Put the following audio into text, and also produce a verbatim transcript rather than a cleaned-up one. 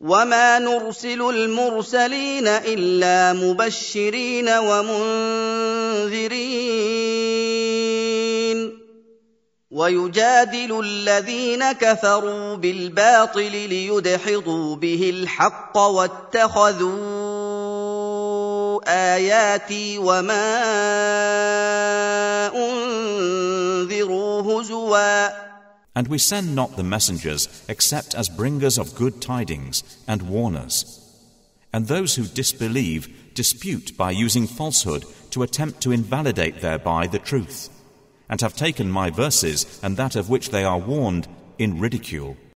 وما نرسل المرسلين إلا مبشرين ومنذرين ويجادل الذين كفروا بالباطل ليدحضوا به الحق واتخذوا آياتي وما أنذروا هزوا. And we send not the messengers except as bringers of good tidings and warners. And those who disbelieve dispute by using falsehood to attempt to invalidate thereby the truth, and have taken my verses and that of which they are warned in ridicule.